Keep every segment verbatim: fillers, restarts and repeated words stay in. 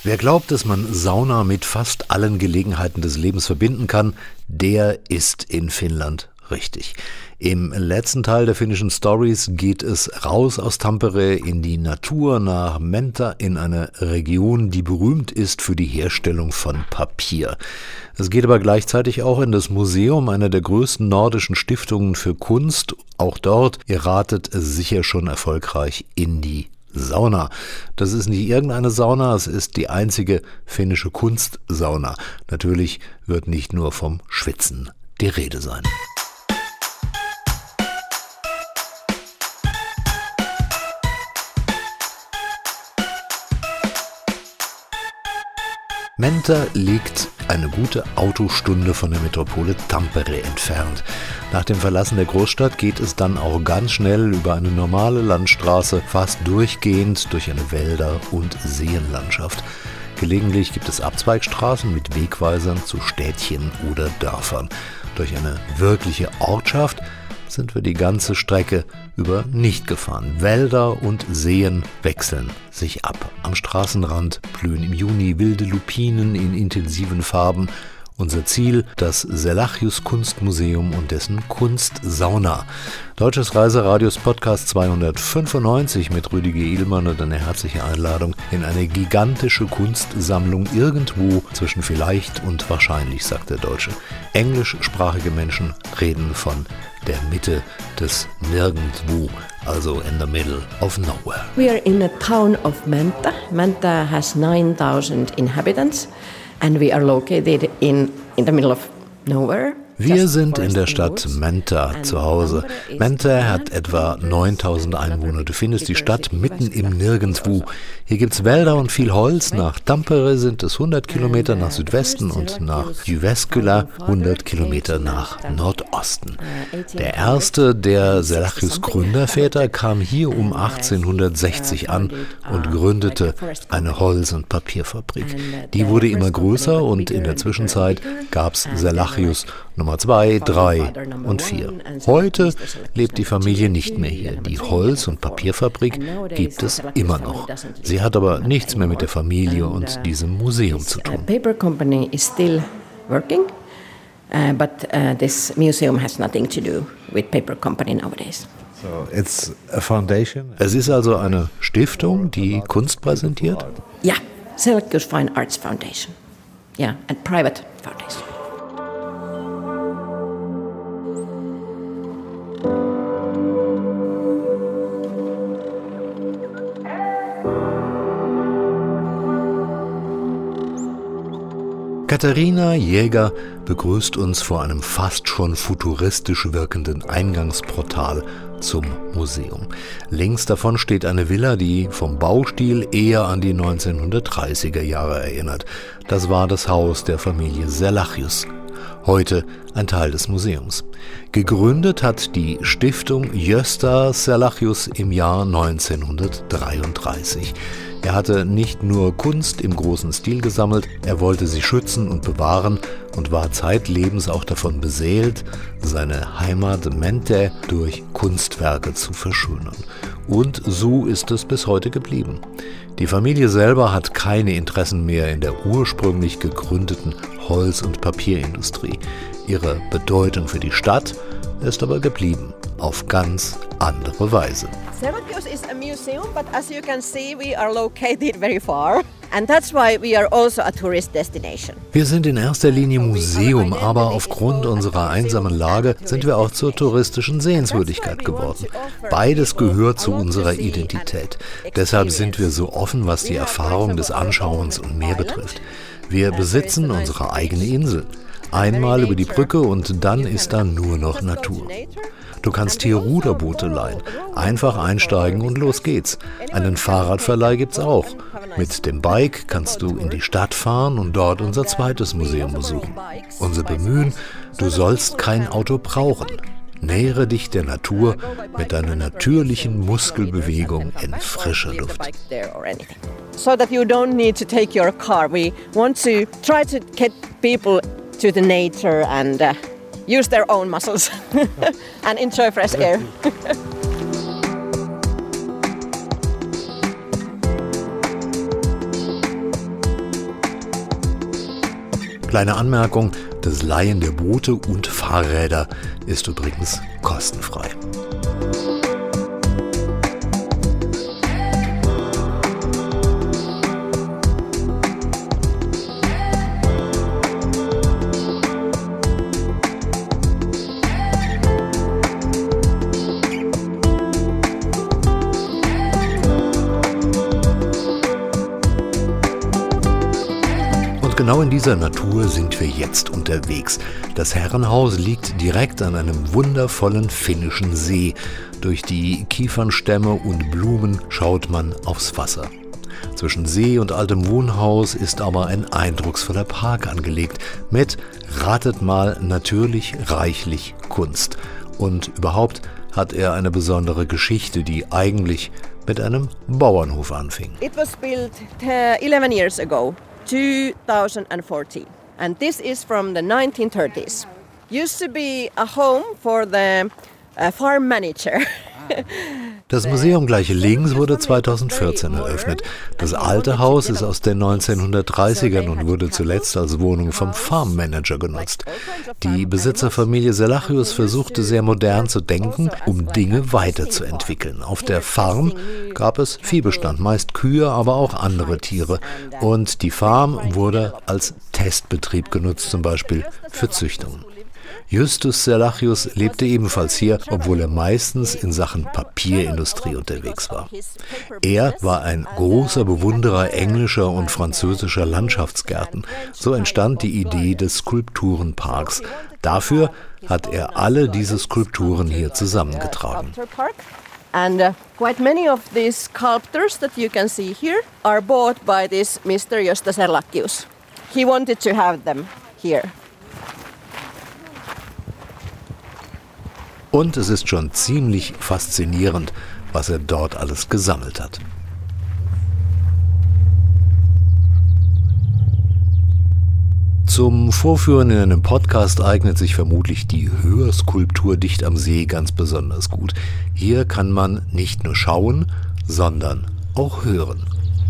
Wer glaubt, dass man Sauna mit fast allen Gelegenheiten des Lebens verbinden kann, der ist in Finnland richtig. Im letzten Teil der finnischen Stories geht es raus aus Tampere in die Natur nach Menta in eine Region, die berühmt ist für die Herstellung von Papier. Es geht aber gleichzeitig auch in das Museum, einer der größten nordischen Stiftungen für Kunst. Auch dort, ihr ratet sicher schon erfolgreich, in die Sauna. Das ist nicht irgendeine Sauna, es ist die einzige finnische Kunstsauna. Natürlich wird nicht nur vom Schwitzen die Rede sein. Menta liegt eine gute Autostunde von der Metropole Tampere entfernt. Nach dem Verlassen der Großstadt geht es dann auch ganz schnell über eine normale Landstraße, fast durchgehend durch eine Wälder- und Seenlandschaft. Gelegentlich gibt es Abzweigstraßen mit Wegweisern zu Städtchen oder Dörfern. Durch eine wirkliche Ortschaft sind wir die ganze Strecke über nicht gefahren. Wälder und Seen wechseln sich ab. Am Straßenrand blühen im Juni wilde Lupinen in intensiven Farben. Unser Ziel, das Selachius Kunstmuseum und dessen Kunstsauna. Deutsches Reiseradios Podcast zweihundertfünfundneunzig mit Rüdiger Edelmann und eine herzliche Einladung in eine gigantische Kunstsammlung irgendwo zwischen vielleicht und wahrscheinlich, sagt der Deutsche. Englischsprachige Menschen reden von der Mitte des Nirgendwo, also in the middle of nowhere. We are in a town of Menta. Menta has nine thousand inhabitants. And we are located in, in the middle of nowhere. Wir sind in der Stadt Menta zu Hause. Menta hat etwa neuntausend Einwohner. Du findest die Stadt mitten im Nirgendwo. Hier gibt's Wälder und viel Holz. Nach Tampere sind es hundert Kilometer nach Südwesten und nach Jyväskylä hundert Kilometer nach Nordosten. Der erste der Selachius Gründerväter kam hier um achtzehnhundertsechzig an und gründete eine Holz- und Papierfabrik. Die wurde immer größer und in der Zwischenzeit gab's Selachius Nummer zwei, drei und vier. Heute lebt die Familie nicht mehr hier. Die Holz- und Papierfabrik gibt es immer noch. Sie hat aber nichts mehr mit der Familie und diesem Museum zu tun. Paper company is still working, but this museum has nothing to do with paper company nowadays. So it's a foundation. Es ist also eine Stiftung, die Kunst präsentiert? Ja, Selachius Fine Arts Foundation. Ja, a private foundation. Katharina Jäger begrüßt uns vor einem fast schon futuristisch wirkenden Eingangsportal zum Museum. Links davon steht eine Villa, die vom Baustil eher an die neunzehnhundertdreißiger Jahre erinnert. Das war das Haus der Familie Selachius. Heute ein Teil des Museums. Gegründet hat die Stiftung Gösta Selachius im Jahr neunzehnhundertdreiunddreißig. Er hatte nicht nur Kunst im großen Stil gesammelt, er wollte sie schützen und bewahren und war zeitlebens auch davon beseelt, seine Heimat Menta durch Kunstwerke zu verschönern. Und so ist es bis heute geblieben. Die Familie selber hat keine Interessen mehr in der ursprünglich gegründeten Holz- und Papierindustrie. Ihre Bedeutung für die Stadt ist aber geblieben, auf ganz andere Weise. Selachius is a museum, but as you can see, we are located very far. And that's why we are also a tourist destination. Wir sind in erster Linie Museum, aber aufgrund unserer einsamen Lage sind wir auch zur touristischen Sehenswürdigkeit geworden. Beides gehört zu unserer Identität. Deshalb sind wir so offen, was die Erfahrung des Anschauens und mehr betrifft. Wir besitzen unsere eigene Insel. Einmal über die Brücke und dann ist da nur noch Natur. Du kannst hier Ruderboote leihen, einfach einsteigen und los geht's. Einen Fahrradverleih gibt's auch. Mit dem Bike kannst du in die Stadt fahren und dort unser zweites Museum besuchen. Unser Bemühen, du sollst kein Auto brauchen. Nähere dich der Natur mit deiner natürlichen Muskelbewegung in frischer Luft. So that you don't need to take your car. We want to try to get people to the nature and uh, use their own muscles and enjoy fresh air. Kleine Anmerkung, das Leihen der Boote und Fahrräder ist übrigens kostenfrei. Genau in dieser Natur sind wir jetzt unterwegs. Das Herrenhaus liegt direkt an einem wundervollen finnischen See. Durch die Kiefernstämme und Blumen schaut man aufs Wasser. Zwischen See und altem Wohnhaus ist aber ein eindrucksvoller Park angelegt mit, ratet mal, natürlich reichlich Kunst. Und überhaupt hat er eine besondere Geschichte, die eigentlich mit einem Bauernhof anfing. It was built uh, eleven years ago. two thousand fourteen, and this is from the nineteen thirties. Used to be a home for the uh, farm manager. Das Museum gleich links wurde zweitausendvierzehn eröffnet. Das alte Haus ist aus den neunzehnhundertdreißigern und wurde zuletzt als Wohnung vom Farmmanager genutzt. Die Besitzerfamilie Selachius versuchte sehr modern zu denken, um Dinge weiterzuentwickeln. Auf der Farm gab es Viehbestand, meist Kühe, aber auch andere Tiere. Und die Farm wurde als Testbetrieb genutzt, zum Beispiel für Züchtungen. Justus Selachius lebte ebenfalls hier, obwohl er meistens in Sachen Papierindustrie unterwegs war. Er war ein großer Bewunderer englischer und französischer Landschaftsgärten. So entstand die Idee des Skulpturenparks. Dafür hat er alle diese Skulpturen hier zusammengetragen. And uh, quite many of these sculptures that you can see here are bought by this Mister Justus Selachius. He wanted to have them here. Und es ist schon ziemlich faszinierend, was er dort alles gesammelt hat. Zum Vorführen in einem Podcast eignet sich vermutlich die Hörskulptur dicht am See ganz besonders gut. Hier kann man nicht nur schauen, sondern auch hören.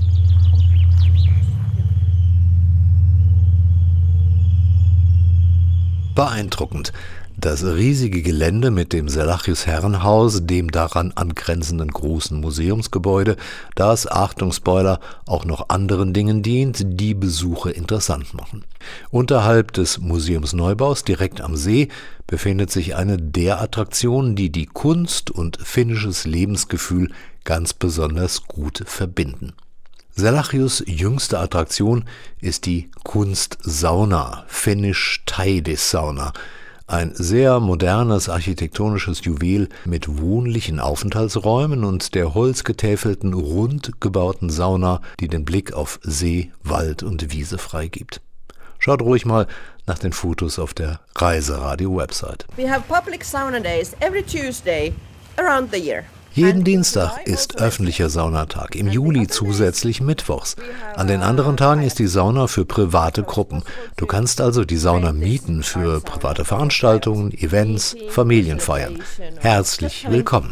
Beeindruckend. Das riesige Gelände mit dem Selachius Herrenhaus, dem daran angrenzenden großen Museumsgebäude, das, Achtung Spoiler, auch noch anderen Dingen dient, die Besuche interessant machen. Unterhalb des Museumsneubaus, direkt am See, befindet sich eine der Attraktionen, die die Kunst und finnisches Lebensgefühl ganz besonders gut verbinden. Selachius' jüngste Attraktion ist die Kunstsauna, finnisch Taidesauna. Ein sehr modernes architektonisches Juwel mit wohnlichen Aufenthaltsräumen und der holzgetäfelten, rund gebauten Sauna, die den Blick auf See, Wald und Wiese freigibt. Schaut ruhig mal nach den Fotos auf der Reiseradio-Website. We have public sauna days every Tuesday around the year. Jeden Dienstag ist öffentlicher Saunatag, im Juli zusätzlich mittwochs. An den anderen Tagen ist die Sauna für private Gruppen. Du kannst also die Sauna mieten für private Veranstaltungen, Events, Familienfeiern. Herzlich willkommen.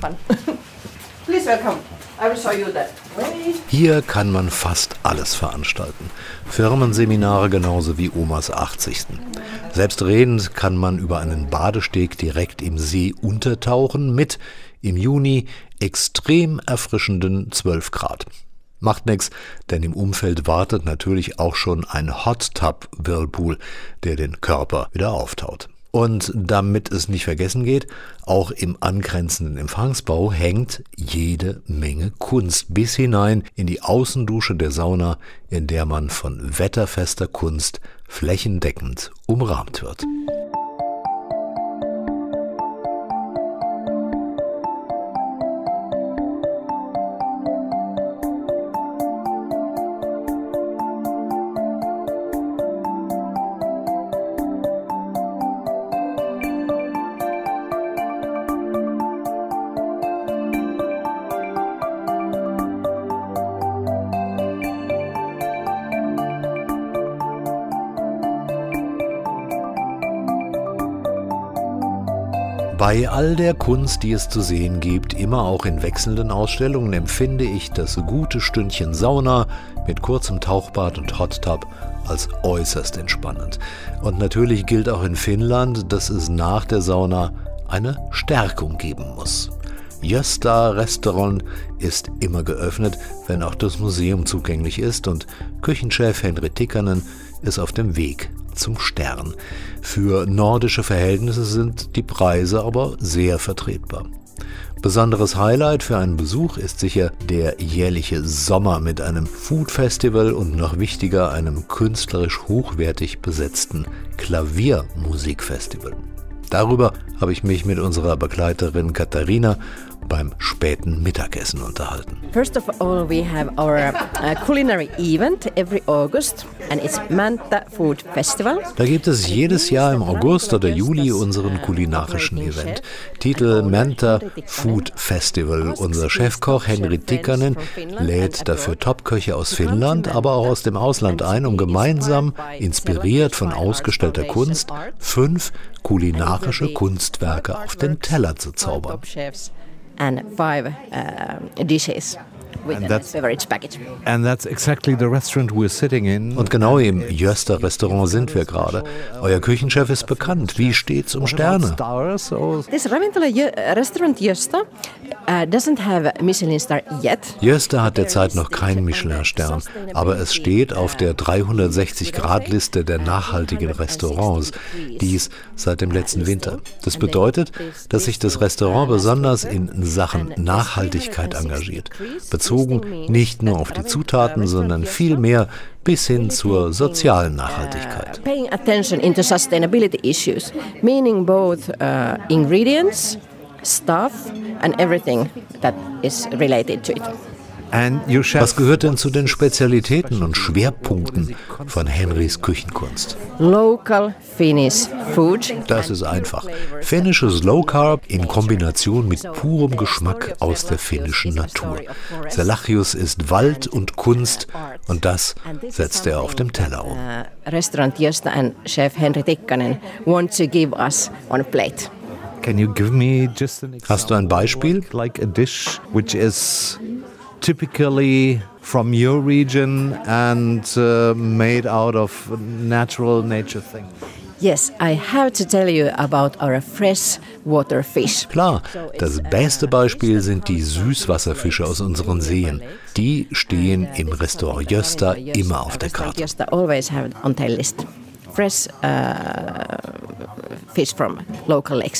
Hier kann man fast alles veranstalten. Firmenseminare genauso wie Omas achtzigsten. Selbstredend kann man über einen Badesteg direkt im See untertauchen mit im Juni extrem erfrischenden zwölf Grad. Macht nix, denn im Umfeld wartet natürlich auch schon ein Hot Tub Whirlpool, der den Körper wieder auftaut. Und damit es nicht vergessen geht, auch im angrenzenden Empfangsbau hängt jede Menge Kunst bis hinein in die Außendusche der Sauna, in der man von wetterfester Kunst flächendeckend umrahmt wird. Bei all der Kunst, die es zu sehen gibt, immer auch in wechselnden Ausstellungen, empfinde ich das gute Stündchen Sauna mit kurzem Tauchbad und Hot Tub als äußerst entspannend. Und natürlich gilt auch in Finnland, dass es nach der Sauna eine Stärkung geben muss. Gösta Restaurant ist immer geöffnet, wenn auch das Museum zugänglich ist, und Küchenchef Henri Tikkanen ist auf dem Weg zum Stern. Für nordische Verhältnisse sind die Preise aber sehr vertretbar. Besonderes Highlight für einen Besuch ist sicher der jährliche Sommer mit einem Food Festival und noch wichtiger einem künstlerisch hochwertig besetzten Klaviermusikfestival. Darüber habe ich mich mit unserer Begleiterin Katharina beim späten Mittagessen unterhalten. First of all, we have our uh, culinary event every August, and it's Mäntä Food Festival. Da gibt es jedes Jahr im August oder Juli unseren kulinarischen Event. Titel Mäntä Food Festival. Unser Chefkoch Henri Tikkanen lädt dafür Topköche aus Finnland, aber auch aus dem Ausland ein, um gemeinsam, inspiriert von ausgestellter Kunst, fünf kulinarische Kunstwerke auf den Teller zu zaubern. And five uh, dishes with And a that's- beverage package. And that's exactly the restaurant we're sitting in. Und genau im Gösta Restaurant sind wir gerade. Euer Küchenchef ist bekannt. Wie steht's um Sterne? Stars or This Ravintola Jö- restaurant Gösta uh, doesn't have a Michelin star yet. Gösta hat derzeit noch keinen Michelin-Stern, aber es steht auf der dreihundertsechzig-Grad-Liste der nachhaltigen Restaurants. Dies seit dem letzten Winter. Das bedeutet, dass sich das Restaurant besonders in Sachen Nachhaltigkeit engagiert. Bezogen nicht nur auf die Zutaten, sondern vielmehr bis hin zur sozialen Nachhaltigkeit. Paying attention into sustainability issues, meaning both uh, ingredients, stuff, and everything that is related to it. and your chef. Was gehört denn zu den Spezialitäten und Schwerpunkten von Henris Küchenkunst? Local Finnish food. Das ist einfach. Finnisches Low Carb in Kombination mit purem Geschmack aus der finnischen Natur. Salachius ist Wald und Kunst und das setzt er auf dem Teller um. Uh, Restaurant Gösta and Chef Henri Tikkanen want to give us on a plate. Can you give me just an example? Hast du ein Beispiel? Like a dish which is typically from your region and uh, made out of natural nature things. Yes, I have to tell you about our freshwater fish. Klar, das beste Beispiel sind die Süßwasserfische aus unseren Seen. Die stehen im Restaurant Gösta immer auf der Restaurant Karte. Gösta always have on their list fresh uh, fish from local lakes.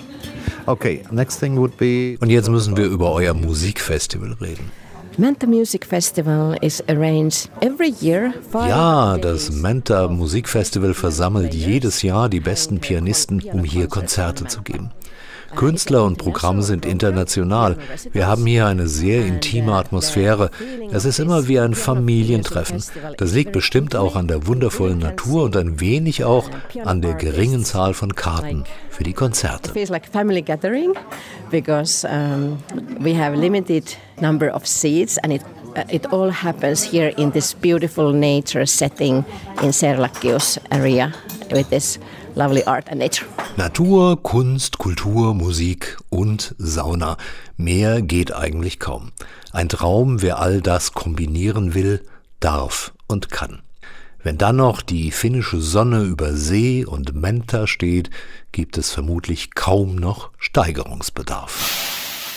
Okay, next thing would be. Und jetzt müssen wir über euer Musikfestival reden. Mäntä Music Festival is arranged every year. Five Ja, das days. Mäntä Musikfestival versammelt jedes Jahr die besten Pianisten, um hier Konzerte zu geben. Künstler und Programm sind international. Wir haben hier eine sehr intime Atmosphäre. Es ist immer wie ein Familientreffen. Das liegt bestimmt auch an der wundervollen Natur und ein wenig auch an der geringen Zahl von Karten für die Konzerte. It feels like a family gathering because um, we have limited number of seats and it uh, it all happens here in this beautiful nature setting in Serlachius area with this lovely art and nature. Natur, Kunst, Kultur, Musik und Sauna. Mehr geht eigentlich kaum. Ein Traum, wer all das kombinieren will, darf und kann. Wenn dann noch die finnische Sonne über See und Mäntä steht, gibt es vermutlich kaum noch Steigerungsbedarf.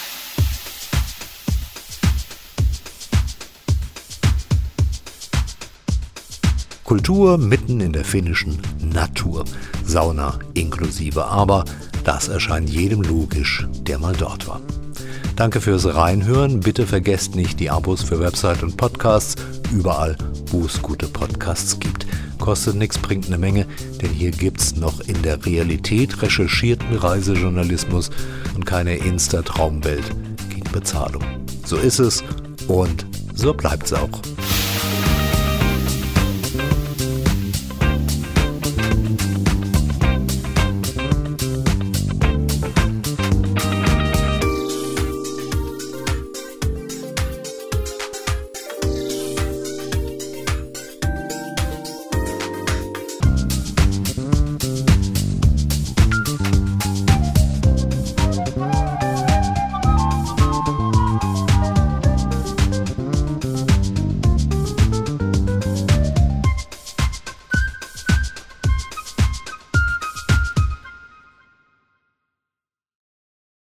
Kultur mitten in der finnischen Natur. Sauna inklusive, aber das erscheint jedem logisch, der mal dort war. Danke fürs Reinhören. Bitte vergesst nicht die Abos für Website und Podcasts, überall, wo es gute Podcasts gibt. Kostet nichts, bringt eine Menge, denn hier gibt's noch in der Realität recherchierten Reisejournalismus und keine Insta-Traumwelt gegen Bezahlung. So ist es und so bleibt's auch.